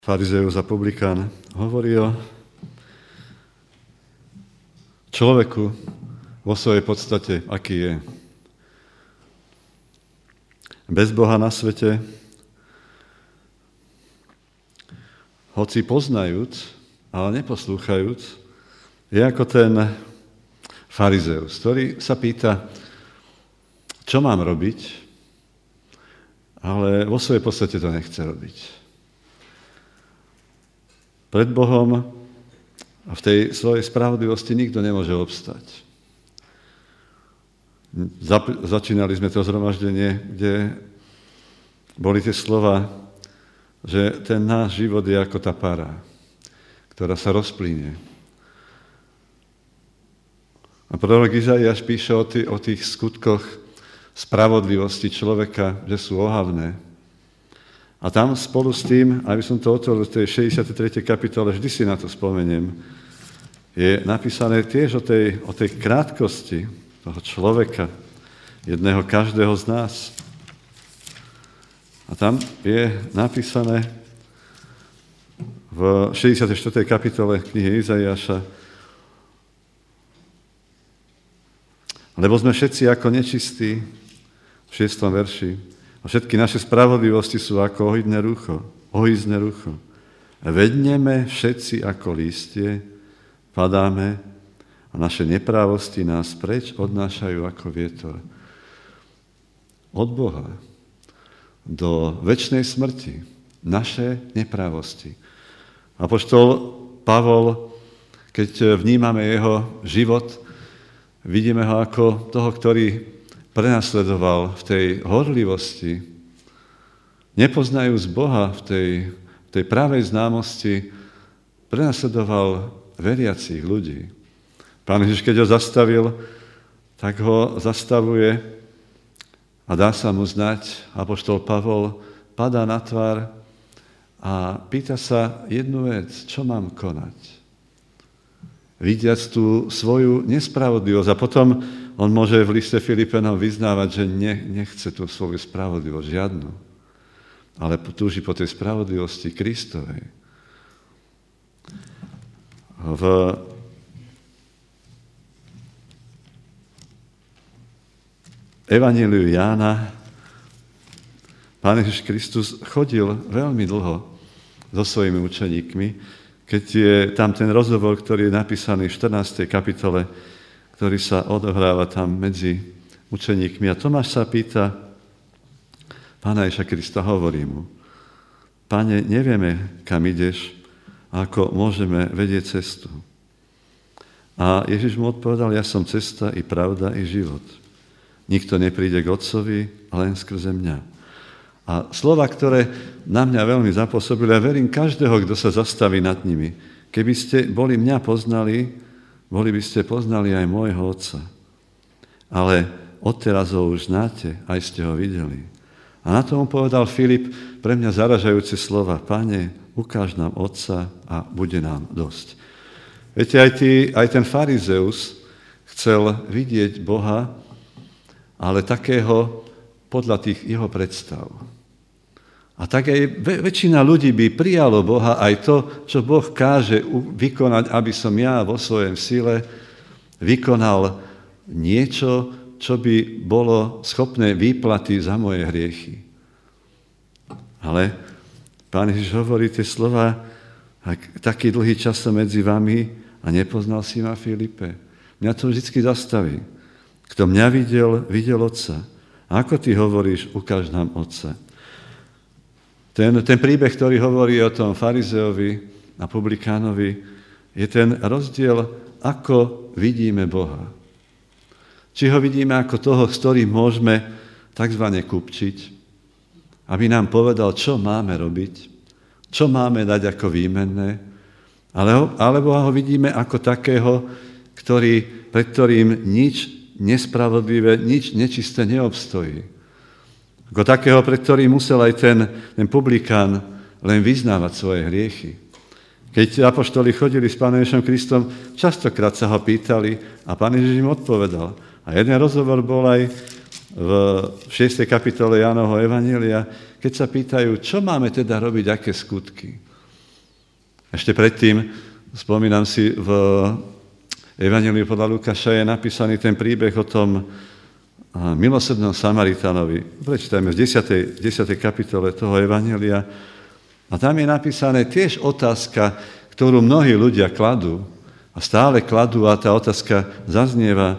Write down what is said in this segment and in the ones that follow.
Farizeus a publikán hovorí o človeku vo svojej podstate, aký je. Bez Boha na svete, hoci poznajúc, ale neposlúchajúc, je ako ten farizeus, ktorý sa pýta, čo mám robiť, ale vo svojej podstate to nechce robiť. Pred Bohom a v tej svojej spravodlivosti nikto nemôže obstať. Začínali sme to zhromaždenie, kde boli tie slova, že ten náš život je ako tá para, ktorá sa rozplynie. A prorok Izaiáš píše o tých skutkoch spravodlivosti človeka, že sú ohavné. A tam spolu s tým, aby som to otvoril v tej 63. kapitole, vždy si na to spomeniem, je napísané tiež o tej krátkosti toho človeka, jedného každého z nás. A tam je napísané v 64. kapitole knihy Izaiáša, lebo sme všetci ako nečistí, v 6. verši, a všetky naše spravodlivosti sú ako ohyzné rucho. Vedneme všetci ako lístie, padáme a naše neprávosti nás preč odnášajú ako vietor. Od Boha do večnej smrti naše neprávosti. Apoštol Pavol, keď vnímame jeho život, vidíme ho ako toho, ktorý prenasledoval v tej horlivosti, nepoznajúc Boha v tej pravej známosti, prenasledoval veriacich ľudí. Pán Ježiš, keď ho zastavil, tak ho zastavuje a dá sa mu znať. Apoštol Pavol padá na tvár a pýta sa jednu vec, čo mám konať? Vidiac tú svoju nespravodlivosť. A potom on môže v liste Filipenom vyznávať, že nechce tú svoju spravodlivosť žiadnu, ale túži po tej spravodlivosti Kristovej. V Evanjeliu Jána Pán Ježiš Kristus chodil veľmi dlho so svojimi učeníkmi, keď je tam ten rozhovor, ktorý je napísaný v 14. kapitole, ktorý sa odohráva tam medzi učeníkmi. A Tomáš sa pýta Pána Ježiša Krista, hovorí mu, Pane, nevieme, kam ideš, ako môžeme vedieť cestu. A Ježiš mu odpovedal, ja som cesta i pravda i život. Nikto nepríde k Otcovi, len skrze mňa. A slova, ktoré na mňa veľmi zapôsobili, a verím každého, kto sa zastaví nad nimi. Keby ste boli mňa poznali, boli by ste poznali aj môjho Otca. Ale odteraz ho už znáte, aj ste ho videli. A na to mu povedal Filip pre mňa zaražajúce slova. Pane, ukáž nám Otca a bude nám dosť. Viete, aj ten farizeus chcel vidieť Boha, ale takého podľa tých jeho predstav. A tak aj väčšina ľudí by prijalo Boha aj to, čo Boh káže vykonať, aby som ja vo svojej sile vykonal niečo, čo by bolo schopné výplaty za moje hriechy. Ale Pán Ježiš hovorí tie slova, taký dlhý čas som medzi vami a nepoznal si ma, Filipe. Mňa to vždy zastaví. Kto mňa videl, videl Otca. A ako ty hovoríš, ukáž nám Otca. Ten príbeh, ktorý hovorí o tom farizeovi a publikánovi, je ten rozdiel, ako vidíme Boha. Či ho vidíme ako toho, s ktorým môžeme takzvané kupčiť, aby nám povedal, čo máme robiť, čo máme dať ako výmenné, alebo ho vidíme ako takého, pred ktorým nič nespravodlivé, nič nečisté neobstojí. Ako takého, pred ktorým musel aj ten publikán len vyznávať svoje hriechy. Keď apoštoli chodili s Pánom Ježišom Kristom, častokrát sa ho pýtali a Pán Ježiš im odpovedal. A jeden rozhovor bol aj v 6. kapitole Jánovho Evanjelia, keď sa pýtajú, čo máme teda robiť, aké skutky. Ešte predtým, spomínam si, v Evanjeliu podľa Lukáša je napísaný ten príbeh o tom milosrdnom Samaritánovi. Prečítajme v 10. kapitole toho Evanjelia. A tam je napísané tiež otázka, ktorú mnohí ľudia kladú. A stále kladú a tá otázka zaznieva.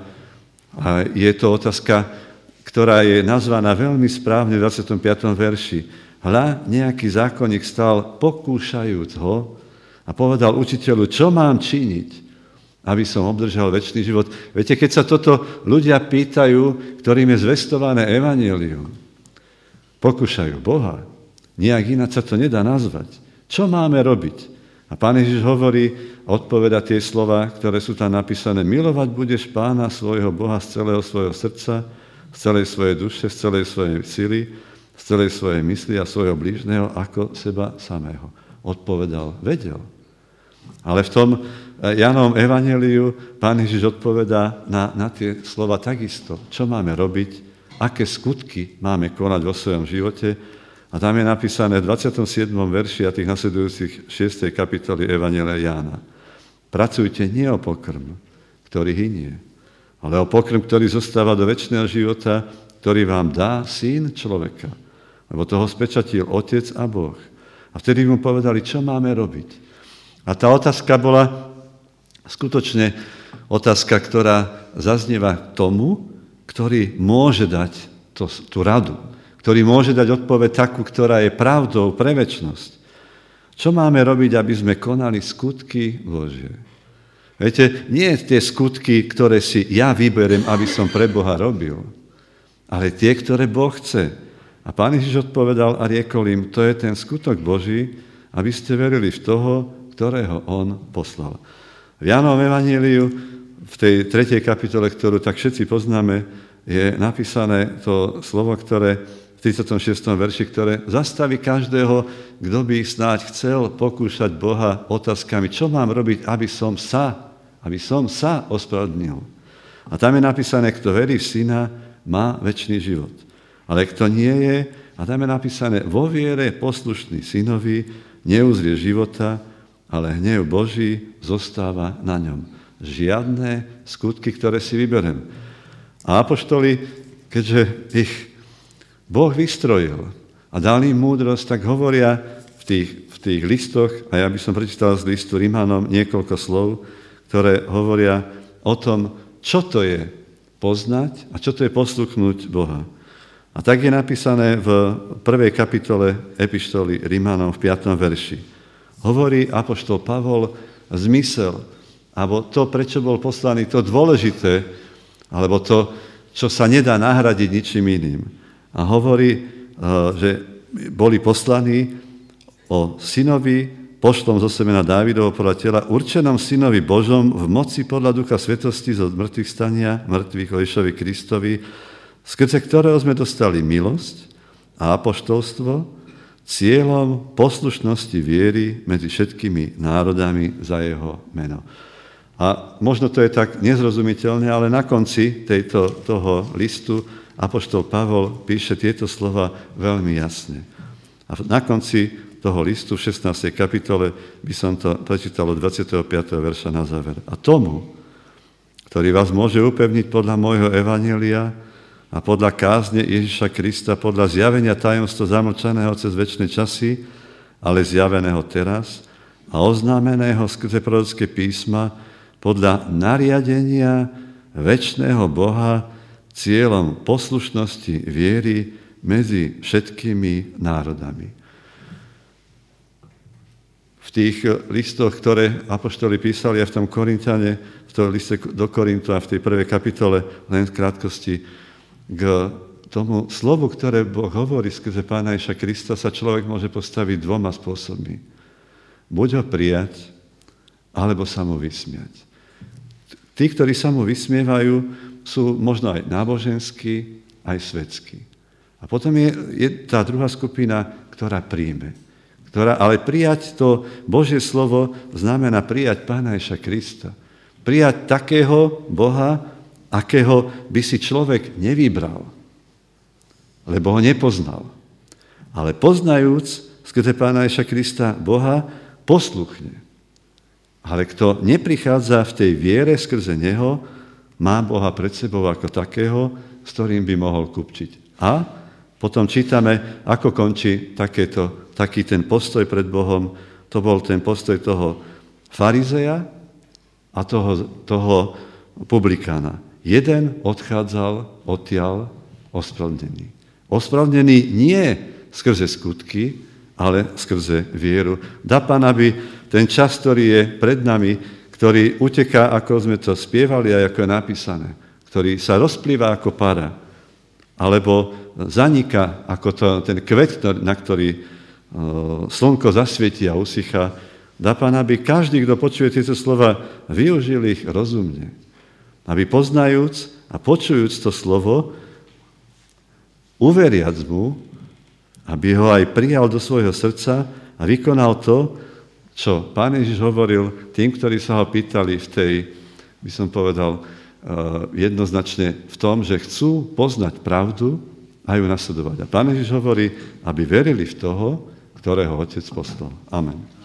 A je to otázka, ktorá je nazvaná veľmi správne v 25. verši. Hľa, nejaký zákonník stal pokúšajúc ho a povedal učiteľu, čo mám činiť, aby som obdržal večný život. Viete, keď sa toto ľudia pýtajú, ktorým je zvestované evanjelium, pokúšajú Boha, nejak ináč sa to nedá nazvať. Čo máme robiť? A Pán Ježiš hovorí, odpoveda tie slova, ktoré sú tam napísané. Milovať budeš Pána svojho Boha z celého svojho srdca, z celej svojej duše, z celej svojej sily, z celej svojej mysli a svojho blížneho ako seba samého. Odpovedal, vedel. Ale v tom Jánovom evanjeliu Pán Ježiš odpovedá na tie slova takisto. Čo máme robiť, aké skutky máme konať vo svojom živote. A tam je napísané v 27. verši a tých nasledujúcich 6. kapitoly evanjelia Jána. Pracujte nie o pokrm, ktorý hynie, ale o pokrm, ktorý zostáva do večného života, ktorý vám dá Syn človeka. Lebo toho spečatil Otec a Boh. A vtedy mu povedali, čo máme robiť. A tá otázka bola skutočne otázka, ktorá zaznieva tomu, ktorý môže dať tú radu, ktorý môže dať odpoveď takú, ktorá je pravdou pre večnosť. Čo máme robiť, aby sme konali skutky Božie? Viete, nie tie skutky, ktoré si ja vyberiem, aby som pre Boha robil, ale tie, ktoré Boh chce. A Pán Ježiš odpovedal a riekol im, to je ten skutok Boží, aby ste verili v toho, ktorého on poslal. V Jánovom evanjeliu, v tej 3. kapitole, ktorú tak všetci poznáme, je napísané to slovo, ktoré v 36. verši, ktoré zastaví každého, kto by snáď chcel pokúšať Boha otázkami, čo mám robiť, aby som sa ospravedlnil. A tam je napísané, kto verí v Syna, má večný život. Ale kto nie je, a tam je napísané, vo viere poslušný synovi neuzrie života, ale hnev Boží zostáva na ňom. Žiadne skutky, ktoré si vyberiem. A apoštoli, keďže ich Boh vystrojil a dal im múdrosť, tak hovoria v tých listoch, a ja by som prečítal z listu Rimanom niekoľko slov, ktoré hovoria o tom, čo to je poznať a čo to je poslúchnuť Boha. A tak je napísané v 1. kapitole epištoly Rimanom v 5. verši. Hovorí apoštol Pavol zmysel, alebo to, prečo bol poslaný, to dôležité, alebo to, čo sa nedá nahradiť ničím iným. A hovorí, že boli poslaní o synovi, pošlom zo semena Dávidovho podľa tela, určenom synovi Božom v moci podľa Ducha Svetosti zo mŕtvych stania, mŕtvych o Ježišovi Kristovi, skrze ktorého sme dostali milosť a apoštolstvo, cieľom poslušnosti viery medzi všetkými národami za jeho meno. A možno to je tak nezrozumiteľné, ale na konci toho listu apoštol Pavol píše tieto slova veľmi jasne. A na konci toho listu v 16. kapitole by som to prečítal od 25. verša na záver. A tomu, ktorý vás môže upevniť podľa môjho evanjelia, a podľa kázne Ježiša Krista, podľa zjavenia tajomstva zamlčaného cez večné časy, ale zjaveného teraz a oznámeného skrze prorocké písma, podľa nariadenia večného Boha cieľom poslušnosti viery medzi všetkými národami. V tých listoch, ktoré apoštoli písali a v tom Korinťane, v tom liste do Korintu a v tej prvej kapitole, len v krátkosti, k tomu slovu, ktoré Boh hovorí skrze Pána Ježiša Krista, sa človek môže postaviť dvoma spôsobmi. Buď ho prijať, alebo sa mu vysmiať. Tí, ktorí sa mu vysmievajú, sú možno aj náboženskí, aj svetskí. A potom je tá druhá skupina, ktorá príjme. Ale prijať to Božie slovo znamená prijať Pána Ježiša Krista. Prijať takého Boha, akého by si človek nevybral, lebo ho nepoznal. Ale poznajúc skrze Pána Ježiša Krista Boha, posluchne. Ale kto neprichádza v tej viere skrze neho, má Boha pred sebou ako takého, s ktorým by mohol kupčiť. A potom čítame, ako končí taký ten postoj pred Bohom. To bol ten postoj toho farizeja a toho publikána. Jeden odchádzal odtiaľ ospravedlnený. Ospravedlnený nie skrze skutky, ale skrze vieru. Dá Pán, aby ten čas, ktorý je pred nami, ktorý uteká, ako sme to spievali a ako je napísané, ktorý sa rozplýva ako para, alebo zaniká ako ten kvet, na ktorý slnko zasvietí a usychá. Dá Pán, aby každý, kto počuje tieto slova, využil ich rozumne. Aby poznajúc a počujúc to slovo, uveriac mu, aby ho aj prijal do svojho srdca a vykonal to, čo Pán Ježiš hovoril tým, ktorí sa ho pýtali v tej, by som povedal, jednoznačne v tom, že chcú poznať pravdu a ju nasledovať. A Pán Ježiš hovorí, aby verili v toho, ktorého Otec poslal. Amen.